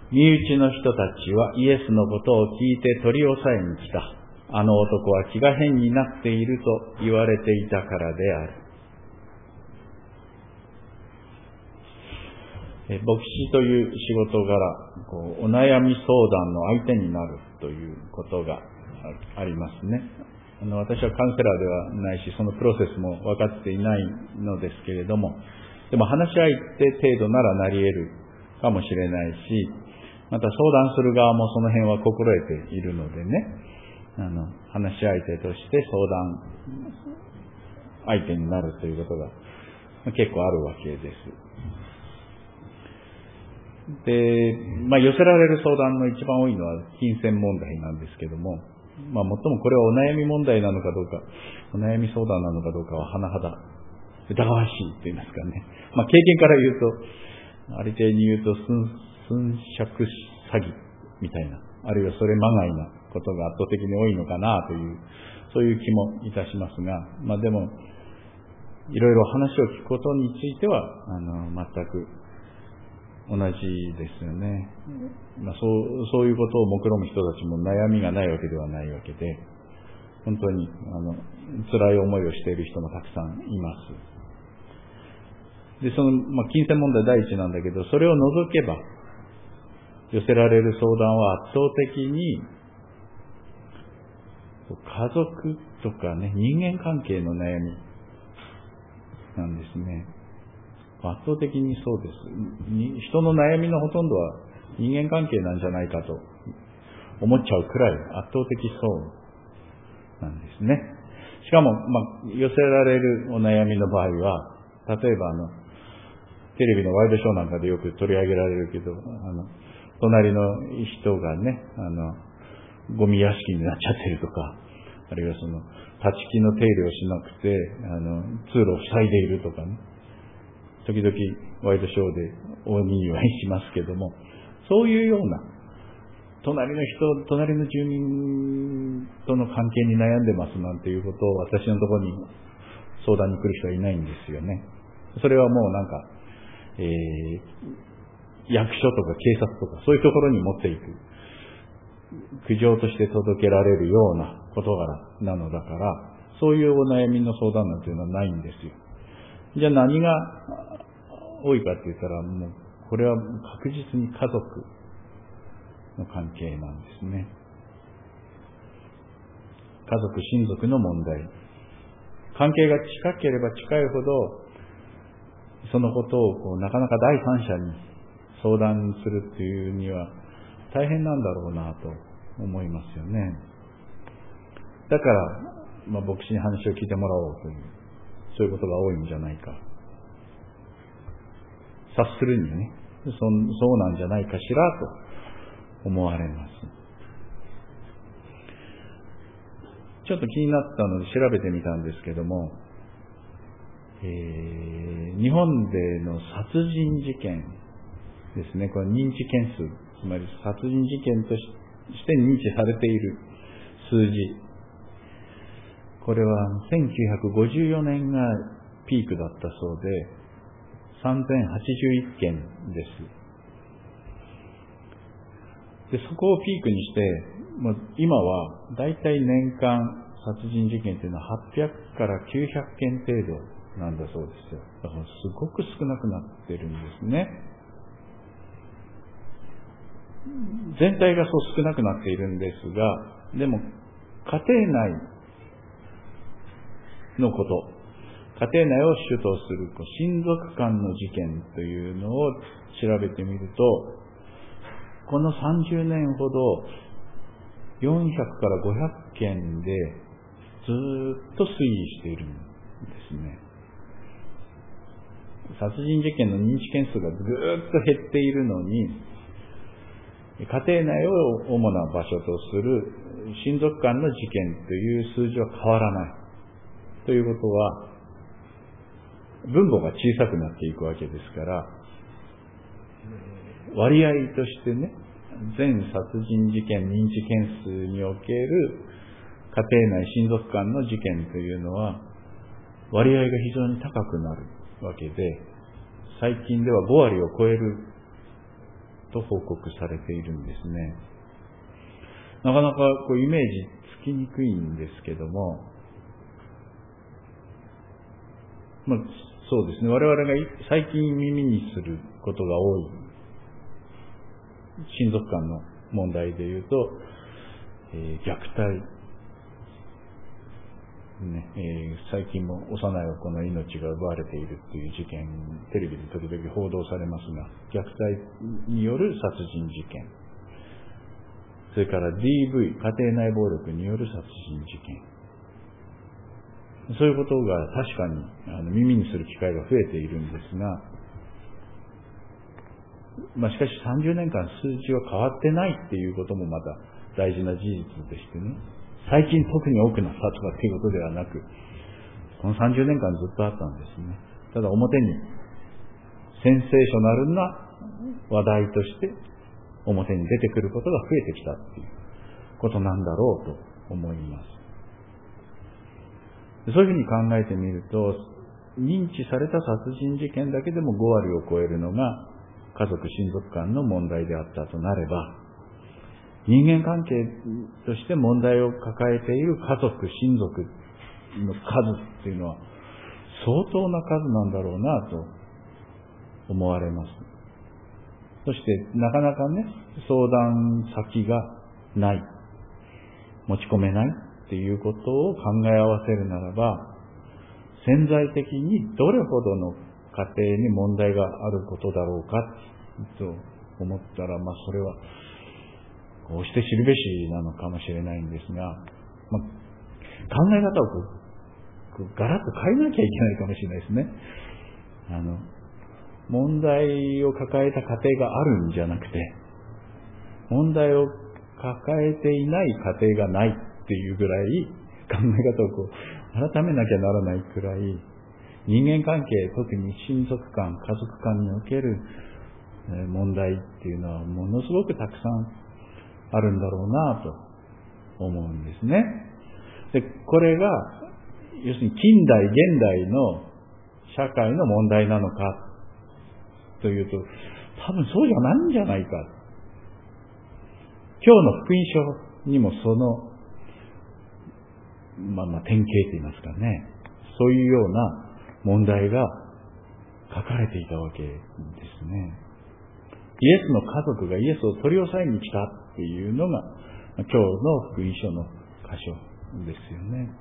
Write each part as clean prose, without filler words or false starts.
身内の人たちはイエスのことを聞いて取り押さえに来た。あの男は気が変になっていると言われていたからである。牧師という仕事柄、お悩み相談の相手になるということがありますね。私はカウンセラーではないし、そのプロセスも分かっていないのですけれども、でも話し相手程度ならなり得るかもしれないし、また相談する側もその辺は心得ているのでね、話し相手として相談相手になるということが結構あるわけです。で、寄せられる相談の一番多いのは金銭問題なんですけども、もっともこれはお悩み問題なのかどうか、お悩み相談なのかどうかは甚だ疑わしいと言いますかね。経験から言うと、ありていに言うと寸借詐欺みたいな、あるいはそれまがいなことが圧倒的に多いのかなという、そういう気もいたしますが、でもいろいろ話を聞くことについては全く同じですよね。そういうことを目論む人たちも悩みがないわけではないわけで、本当に辛い思いをしている人もたくさんいます。で、金銭問題第一なんだけど、それを除けば寄せられる相談は圧倒的に家族とかね、人間関係の悩みなんですね。圧倒的にそうです。人の悩みのほとんどは人間関係なんじゃないかと思っちゃうくらい圧倒的そうなんですね。しかも、寄せられるお悩みの場合は、例えばテレビのワイドショーなんかでよく取り上げられるけど、隣の人がね、ゴミ屋敷になっちゃってるとか、あるいは立ち木の手入れをしなくて、通路を塞いでいるとかね、時々ワイドショーで大にぎわいしますけども、そういうような隣の住民との関係に悩んでますなんていうことを私のところに相談に来る人はいないんですよね。それはもう役所とか警察とかそういうところに持っていく苦情として届けられるような事柄なのだから、そういうお悩みの相談なんていうのはないんですよ。じゃあ何が多いかって言ったら、もうこれは確実に家族の関係なんですね。家族、親族の問題。関係が近ければ近いほど、そのことをなかなか第三者に相談するっていうには大変なんだろうなと思いますよね。だから、牧師に話を聞いてもらおうという、そういうことが多いんじゃないか。察するにね、そうなんじゃないかしらと思われます。ちょっと気になったので調べてみたんですけども、日本での殺人事件ですね、これ認知件数、つまり殺人事件として認知されている数字、これは1954年がピークだったそうで、3081件です。で、そこをピークにして、今はだいたい年間殺人事件というのは800から900件程度なんだそうですよ。だからすごく少なくなってるんですね。全体がそう少なくなっているんですが、でも家庭内のこと、家庭内を主とする親族間の事件というのを調べてみると、この30年ほど400から500件でずっと推移しているんですね。殺人事件の認知件数がずっと減っているのに、家庭内を主な場所とする親族間の事件という数字は変わらないということは、分母が小さくなっていくわけですから、割合としてね、全殺人事件認知件数における家庭内親族間の事件というのは割合が非常に高くなるわけで、最近では5割を超えると報告されているんですね。なかなかイメージつきにくいんですけども、そうですね、我々が最近耳にすることが多い親族間の問題でいうと、虐待、最近も幼い子の命が奪われているという事件、テレビで時々報道されますが、虐待による殺人事件、それから DV、家庭内暴力による殺人事件、そういうことが確かに耳にする機会が増えているんですが、しかし30年間数字は変わってないっていうこともまた大事な事実でしてね、最近特に多くなったとかっていうことではなく、この30年間ずっとあったんですね。ただ表にセンセーショナルな話題として表に出てくることが増えてきたっていうことなんだろうと思います。そういうふうに考えてみると、認知された殺人事件だけでも5割を超えるのが家族親族間の問題であったとなれば、人間関係として問題を抱えている家族親族の数っていうのは相当な数なんだろうなと思われます。そしてなかなかね、相談先がない、持ち込めないっていうことを考え合わせるならば、潜在的にどれほどの家庭に問題があることだろうかと思ったら、それはこうして知るべしなのかもしれないんですが、考え方をガラッと変えなきゃいけないかもしれないですね。問題を抱えた家庭があるんじゃなくて、問題を抱えていない家庭がないっていうぐらい考え方を改めなきゃならないくらい、人間関係、特に親族間、家族間における問題っていうのはものすごくたくさんあるんだろうなと思うんですね。で、これが要するに近代現代の社会の問題なのかというと、多分そうじゃないんじゃないか。今日の福音書にもその典型と言いますかね、そういうような問題が書かれていたわけですね。イエスの家族がイエスを取り押さえに来たっていうのが今日の福音書の箇所ですよね。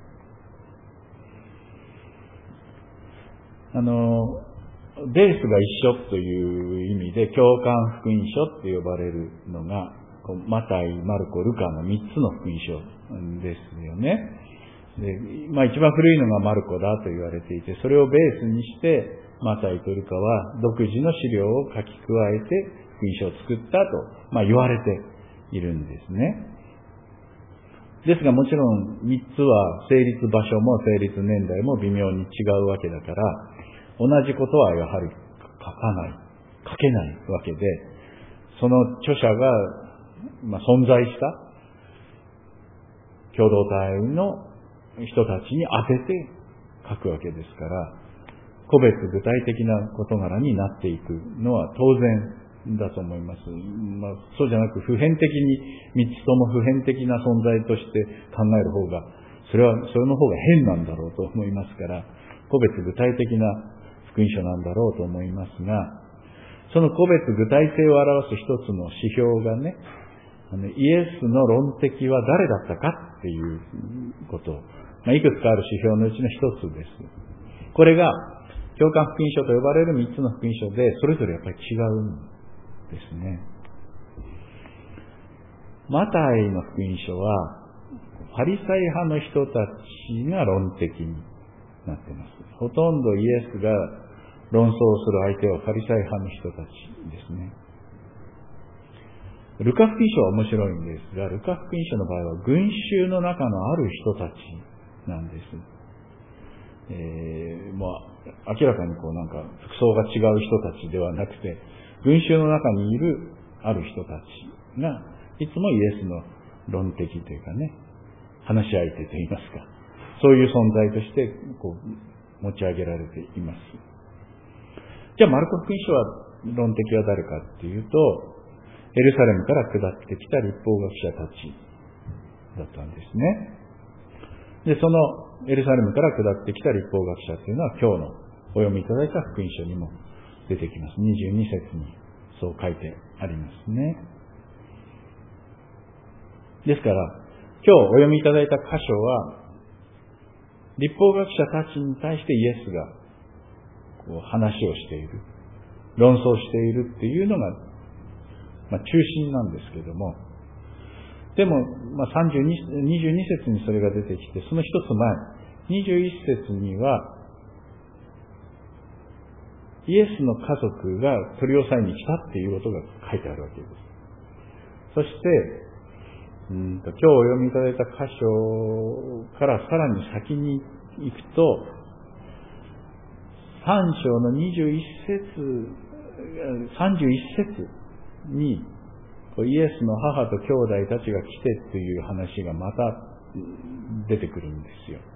ベースが一緒という意味で共感福音書って呼ばれるのがマタイ、マルコ、ルカの3つの福音書ですよね。で、一番古いのがマルコだと言われていて、それをベースにしてマタイとルカは独自の資料を書き加えて福音書を作ったと、言われているんですね。ですがもちろん3つは成立場所も成立年代も微妙に違うわけだから、同じことはやはり書けないわけで、その著者が、存在した共同体の人たちに当てて書くわけですから、個別具体的な事柄になっていくのは当然だと思います。そうじゃなく普遍的に3つとも普遍的な存在として考える方が、それの方が変なんだろうと思いますから、個別具体的な福音書なんだろうと思いますが、その個別具体性を表す一つの指標がね、イエスの論敵は誰だったかっていうこと、いくつかある指標のうちの一つです。これが共感福音書と呼ばれる3つの福音書でそれぞれやっぱり違うんですね。マタイの福音書はパリサイ派の人たちが論敵になっています。ほとんどイエスが論争する相手はパリサイ派の人たちですね。ルカ福音書は面白いんですが、ルカ福音書の場合は群衆の中のある人たちなんです。明らかに服装が違う人たちではなくて、群衆の中にいるある人たちがいつもイエスの論敵というかね、話し相手といいますか、そういう存在として持ち上げられています。じゃあマルコ福音書は論敵は誰かっていうと、 エルサレムから下ってきた律法学者たちだったんですね。で、そのエルサレムから下ってきた律法学者というのは今日のお読みいただいた福音書にも出てきます。22節にそう書いてありますね。ですから、今日お読みいただいた箇所は、律法学者たちに対してイエスがこう話をしている、論争しているっていうのが、中心なんですけども、でも、22節にそれが出てきて、その一つ前、21節には、イエスの家族が取り押さえに来たっていうことが書いてあるわけです。そして、今日お読みいただいた箇所からさらに先に行くと、3章の31節に、イエスの母と兄弟たちが来てという話がまた出てくるんですよ。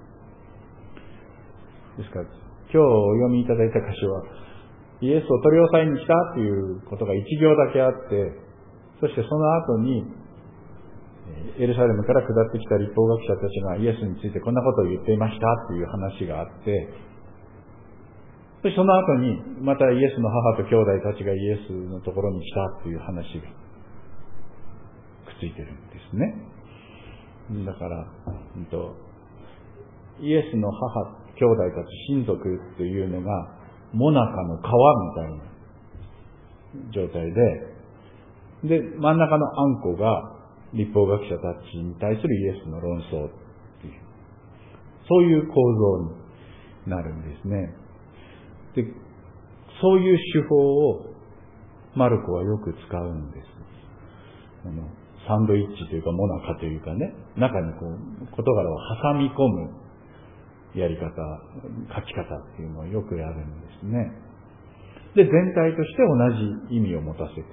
ですから、今日お読みいただいた箇所は、イエスを取り押さえに来たということが一行だけあって、そしてその後に、エルサレムから下ってきた律法学者たちがイエスについてこんなことを言っていましたという話があって、そしてその後にまたイエスの母と兄弟たちがイエスのところに来たという話がくっついてるんですね。だから、イエスの母、兄弟たち、親族というのがモナカの皮みたいな状態で、真ん中のあんこが律法学者たちに対するイエスの論争っていう、そういう構造になるんですね。で、そういう手法をマルコはよく使うんです。サンドイッチというかモナカというかね、中にこう事柄を挟み込むやり方、書き方っていうのをよくやるんですね。で、全体として同じ意味を持たせている。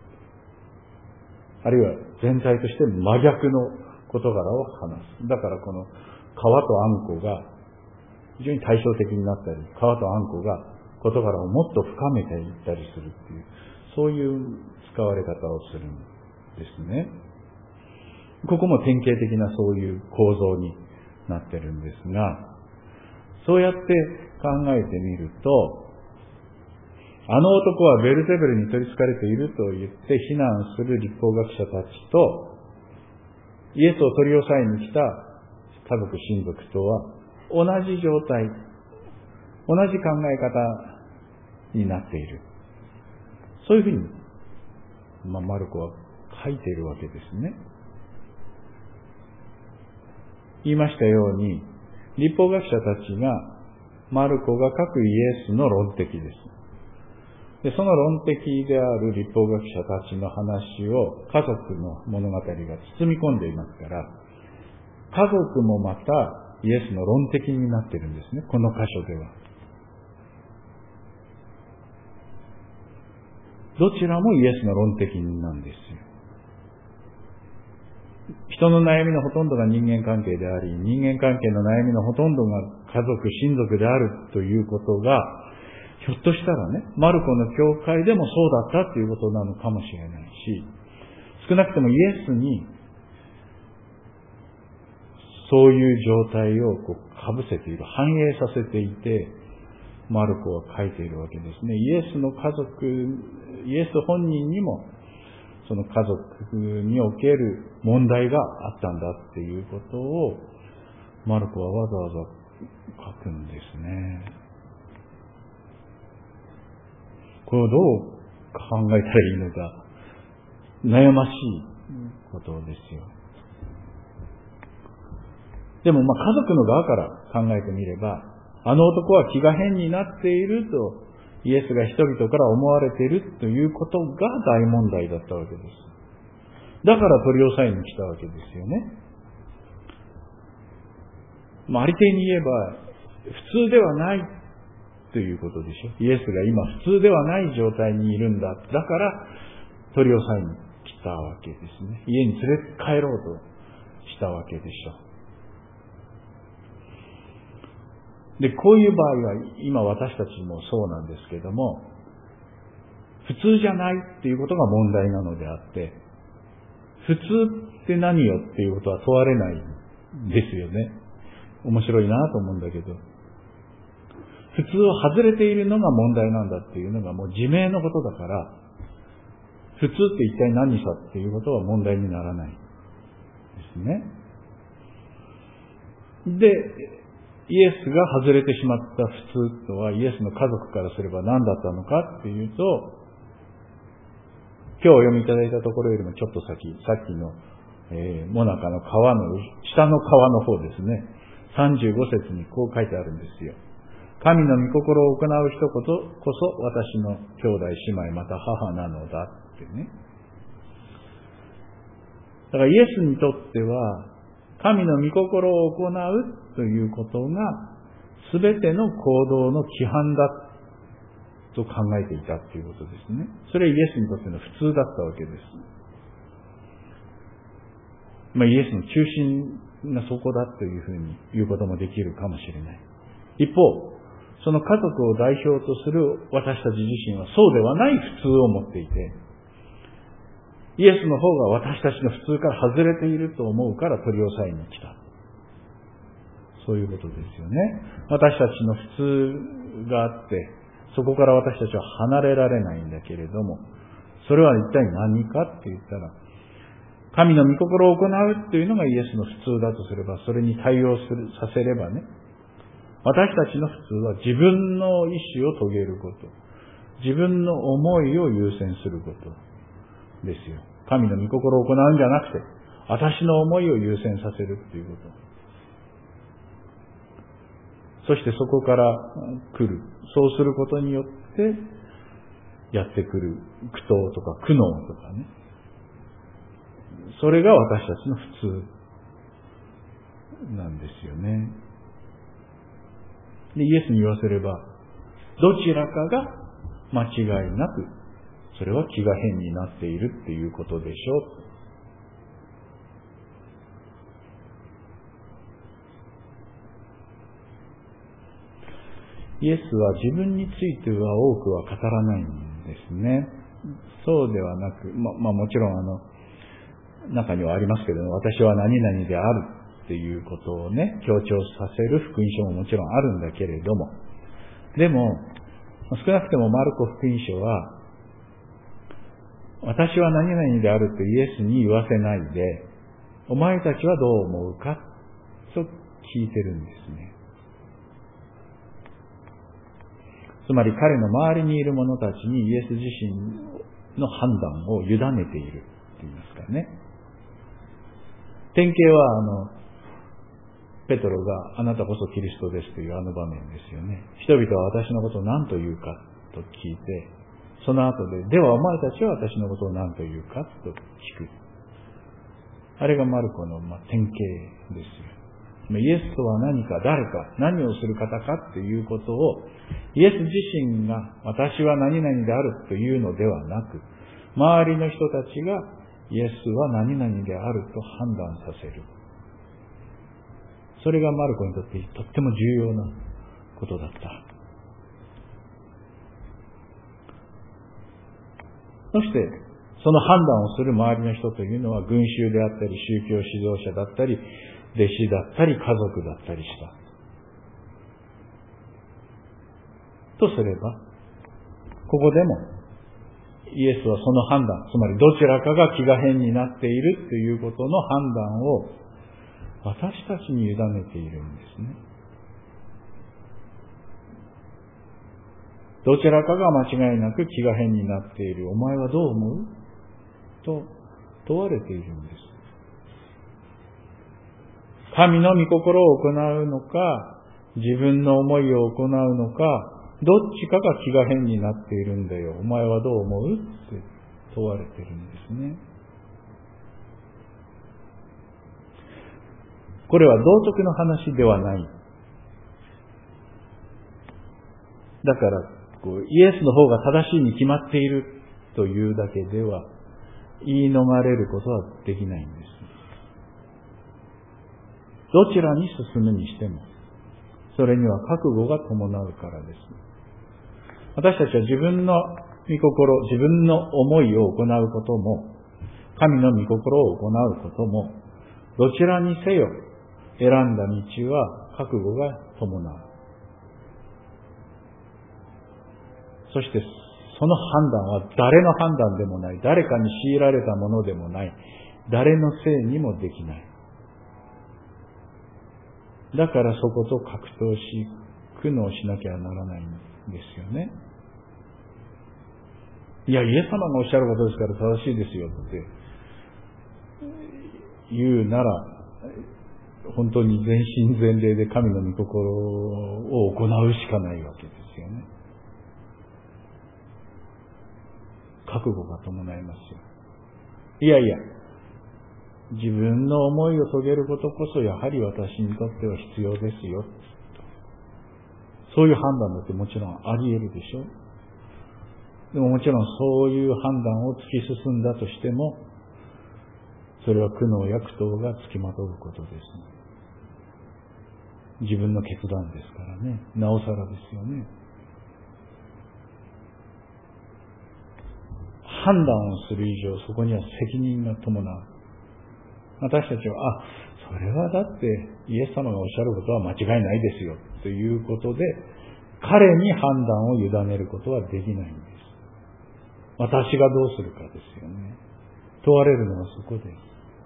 あるいは全体として真逆の事柄を話す。だからこの皮とあんこが非常に対照的になったり、皮とあんこが事柄をもっと深めていったりするっていう、そういう使われ方をするんですね。ここも典型的なそういう構造になってるんですが、そうやって考えてみると、あの男はベルゼブルに取り憑かれていると言って非難する律法学者たちと、イエスを取り押さえに来た家族親族とは同じ状態、同じ考え方になっている。そういうふうに、マルコは書いているわけですね。言いましたように、律法学者たちがマルコが書くイエスの論敵です。で、その論敵である律法学者たちの話を家族の物語が包み込んでいますから、家族もまたイエスの論敵になっているんですね、この箇所では。どちらもイエスの論敵なんですよ。人の悩みのほとんどが人間関係であり、人間関係の悩みのほとんどが家族、親族であるということが、ひょっとしたらね、マルコの教会でもそうだったということなのかもしれないし、少なくともイエスにそういう状態をかぶせている、反映させていて、マルコは書いているわけですね。イエスの家族、イエス本人にもその家族における問題があったんだっていうことをマルコはわざわざ書くんですね。これをどう考えたらいいのか悩ましいことですよ。でも家族の側から考えてみれば、あの男は気が変になっているとイエスが人々から思われているということが大問題だったわけです。だから取り押さえに来たわけですよね。ありていに言えば普通ではないということでしょ。イエスが今普通ではない状態にいるんだ。だから取り押さえに来たわけですね。家に連れて帰ろうとしたわけでしょ。で、こういう場合は今私たちもそうなんですけども、 普通じゃないっていうことが問題なのであって、普通って何よっていうことは問われないんですよね。面白いなと思うんだけど、普通を外れているのが問題なんだっていうのがもう自明のことだから、普通って一体何さっていうことは問題にならないですね。で、イエスが外れてしまった普通とはイエスの家族からすれば何だったのかっていうと、今日お読みいただいたところよりもちょっと先、さっきの、モナカの川の下の川の方ですね、35節にこう書いてあるんですよ。神の御心を行う人こそ私の兄弟姉妹また母なのだってね。だからイエスにとっては神の御心を行うということが全ての行動の規範だと考えていたということですね。それはイエスにとっての普通だったわけです。イエスの中心がそこだというふうに言うこともできるかもしれない。一方、その家族を代表とする私たち自身はそうではない普通を持っていて、イエスの方が私たちの普通から外れていると思うから取り押さえに来た。そういうことですよね。私たちの普通があって、そこから私たちは離れられないんだけれども、それは一体何かって言ったら、神の御心を行うっていうのがイエスの普通だとすれば、それに対応させればね、私たちの普通は自分の意思を遂げること、自分の思いを優先することですよ。神の御心を行うんじゃなくて、私の思いを優先させるっていうこと。そしてそこから来る。そうすることによって、やってくる苦闘とか苦悩とかね。それが私たちの普通なんですよね。で、イエスに言わせれば、どちらかが間違いなく、それは気が変になっているっていうことでしょう。イエスは自分については多くは語らないんですね。そうではなく、もちろん中にはありますけれども、私は何々であるっていうことをね、強調させる福音書ももちろんあるんだけれども、でも、少なくともマルコ福音書は、私は何々であるとイエスに言わせないで、お前たちはどう思うかと聞いてるんですね。つまり彼の周りにいる者たちにイエス自身の判断を委ねていると言いますかね。典型はペトロがあなたこそキリストですというあの場面ですよね。人々は私のことを何と言うかと聞いて、その後で、ではお前たちは私のことを何と言うかと聞く。あれがマルコの典型ですよ。イエスとは何か、誰か、何をする方かっていうことを、イエス自身が私は何々であるというのではなく、周りの人たちがイエスは何々であると判断させる。それがマルコにとってとっても重要なことだった。そして、その判断をする周りの人というのは群衆であったり、宗教指導者だったり、弟子だったり、家族だったりした。とすれば、ここでも、イエスはその判断、つまりどちらかが気が変になっているということの判断を私たちに委ねているんですね。どちらかが間違いなく気が変になっている。お前はどう思う？と問われているんです。神の御心を行うのか、自分の思いを行うのか、どっちかが気が変になっているんだよ。お前はどう思う？って問われているんですね。これは道徳の話ではない。だから、イエスの方が正しいに決まっているというだけでは言い逃れることはできないんです。どちらに進むにしても、それには覚悟が伴うからです。私たちは自分の御心、自分の思いを行うことも、神の御心を行うことも、どちらにせよ選んだ道は覚悟が伴う。そしてその判断は誰の判断でもない、誰かに強いられたものでもない、誰のせいにもできない。だからそこと格闘し、苦悩しなきゃならないんですよね。いや、イエス様がおっしゃることですから正しいですよって言うなら、本当に全身全霊で神の御心を行うしかないわけですよね。覚悟が伴いますよ。いやいや、自分の思いを遂げることこそやはり私にとっては必要ですよ。そういう判断だってもちろんあり得るでしょ。でももちろんそういう判断を突き進んだとしても、それは苦悩や苦闘がつきまとうことです。自分の決断ですからね。なおさらですよね。判断をする以上、そこには責任が伴う。私たちは、それはだってイエス様がおっしゃることは間違いないですよということで、彼に判断を委ねることはできないんです。私がどうするかですよね。問われるのはそこです。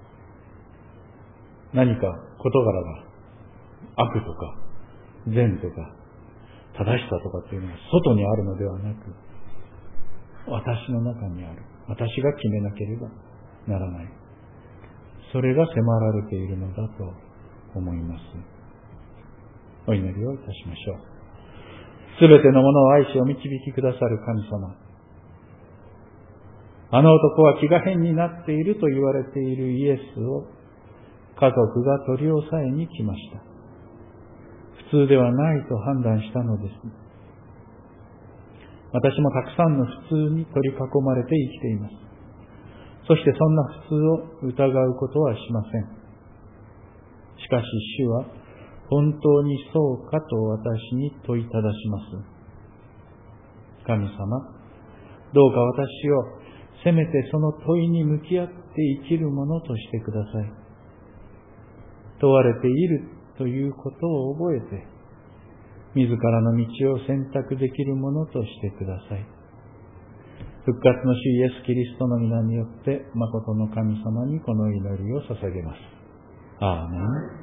何か事柄が悪とか善とか正しさとかっていうのが外にあるのではなく、私の中にある。私が決めなければならない。それが迫られているのだと思います。お祈りをいたしましょう。すべてのものを愛しお導きくださる神様。あの男は気が変になっていると言われているイエスを家族が取り押さえに来ました。普通ではないと判断したのです。私もたくさんの普通に取り囲まれて生きています。そしてそんな普通を疑うことはしません。しかし主は本当にそうかと私に問いただします。神様、どうか私をせめてその問いに向き合って生きるものとしてください。問われているということを覚えて、自らの道を選択できるものとしてください。復活の主イエス・キリストの皆によって、誠の神様にこの祈りを捧げます。アーメン。